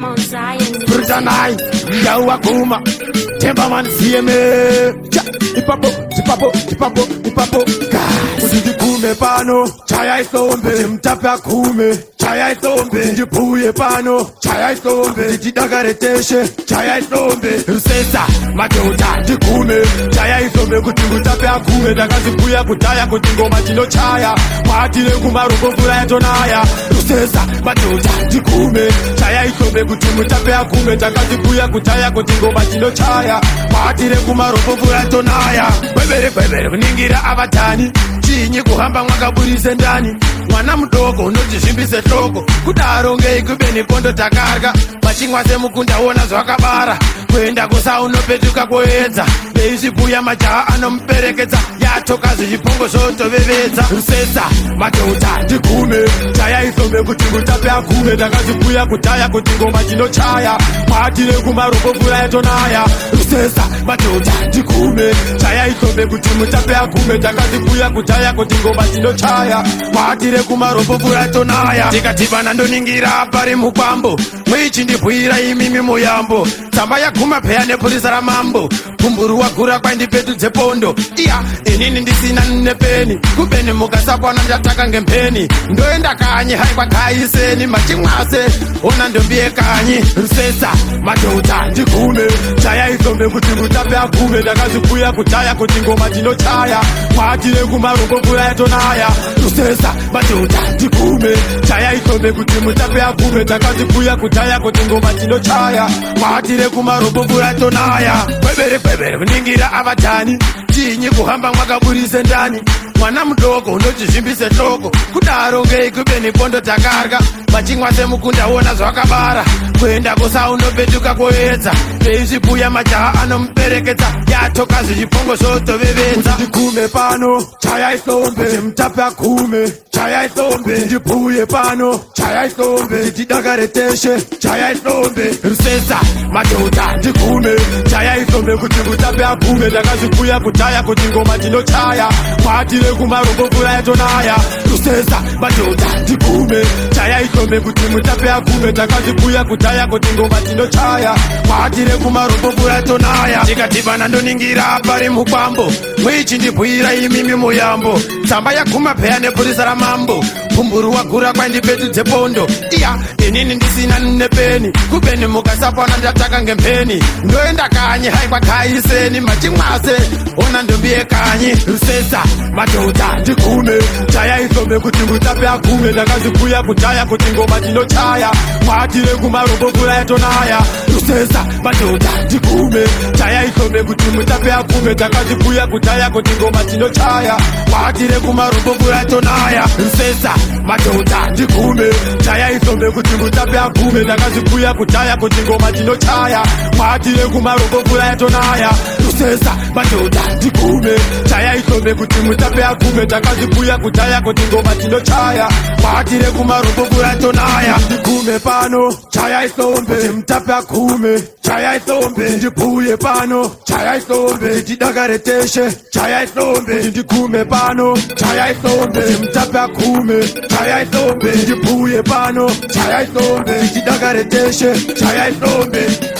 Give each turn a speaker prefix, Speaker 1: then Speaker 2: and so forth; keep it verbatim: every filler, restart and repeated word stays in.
Speaker 1: Mount Zion.
Speaker 2: Brutanai, Yawa Kuma, Timberman C M A. Ipapo, Ipapo, Ipapo, Ipapo, Guys. Kume pano, Chaya Sombe, Mtapa Kume, Chaya Sombe, Jipuye pano, Chaya Sombe, Jidagareteshe, Chaya Sombe, Rusesa, Matota, Jikume, Chaya Sombe, Kutapa Kume, Dagazipuya, Kutaya, Kutingo, Matino Chaya, Matile Kumaru, Tonaya, Rusesa, Matota, Jikume, Chaya Sombe, Kutapa Kume, Dagazipuya, Kutaya, Kutingo, Matino Chaya, Matile Kumaru, Tonaya, Bebe, Bebe, Ningira Avatani, Chinyi kuhamba mwakaburise ndani mwana mudoko unotizvimbise hloko kudaro ngeikubeni pondo takarga machingwa semukunda ona zvakabara kuenda kusa unopetuka kuedza beizvibuya majaha anomuperekedza yatoka zvichipongo zvotovevedza rusesa matota ndigume chaya isombe kuti mutape agume takazvibuya kudhaya kuti ngoma tinochaya kwatire kumarokofura yatonaya rusesa matota ndigume chaya isombe kuti mutape agume takazvibuya kudhaya kuti ngoma tinochaya kwatire kumarokofura yatonaya tikadhibana ndoningira pari mukwambo mwichindibwira imimi muyambo tsamba yaguma peya nepurisa ramambo kumburu wagura kwaindipetudze pondo iya inini ndisina nepeni kubeni mukasapwana ndataka ngempeni ndoenda kanyi haikwakaiseni machimwase ona ndombi yekanyi rusesa madhota ndigume chaya isombe kuti mutape agume ndakazvibuya kudhaya kuti ngoma tinochaya kwatire kumarokofura yatonaya rusesa madhota ndigume chaya isombe kuti mutape agume ndakazvibuya kudhaya kuti ngoma tinochaya kwatire kumarokofura yatonaya kwebere kwebere kuningira avatani chinyi kuhamba mwakaburise ndani mwana mudoko unotizvimbise hloko kudaro ngeikubeni pondo takarga machingwa semukunda ona zvakabara kuenda kusa unopetuka kuedza beizvibuya majaha anomuperekedza yatoka zvichipongo zvotovevedza ndigume pano chaya isombe mutape agume chaya isombe ndibuye pano chaya isombe ndidagareteshe chaya isombe rusesa madhota ndigume chaya isombe kuti mutape agume ndakazvibuya kudhaya kuti ngoma tinochaya kwatire kumarokofura yatonaya rusesa madhota ndigume chaya isombe kuti mutape agume ndakazvibuya kudhaya kuti ngoma tinochaya kwatire kumarokofura yatonaya tikadhibana ndoningira pari mukwambo mwichindibwira imimi muyambo tsamba yaguma peya nepurisa ramambo kumburu wagura kwaindipetudze pondo iya inini ndisina nepeni kubeni mukasapwana ndataka ngempeni ndoenda kanyi haikwakaiseni machimwase ona ndombi yekanyi rusesa madhota ndigume chaya isombe kuti mutape agume ndakazvibuya kudhaya kuti ngoma tinochaya kwatire kumarokofura yatonaya rusesa madhota ndigume chaya isombe kuti mutape agume ndakazvibuya kudhaya kuti ngoma tinochaya kwatire kumarokofura yatonaya rusesa madhota ndigume chaya isombe kuti mutape agume ndakazvibuya kudhaya kuti ngoma tinochaya kwatire kumarokofura yatonaya rusesa madhota ndigume chaya isombe kuti mutape agume ndakazvibuya kudhaya kuti ngoma tinochaya kwatire kumarokofura yatonaya ndigume pano chaya isombe mutape agume chaya isombe ndibuye pano chaya isombe ndidagareteshe chaya isombe ndigume pano chaya isombe mutape agume chaya isombe ndibuye pano chaya isombe ndidagareteshe chaya isombe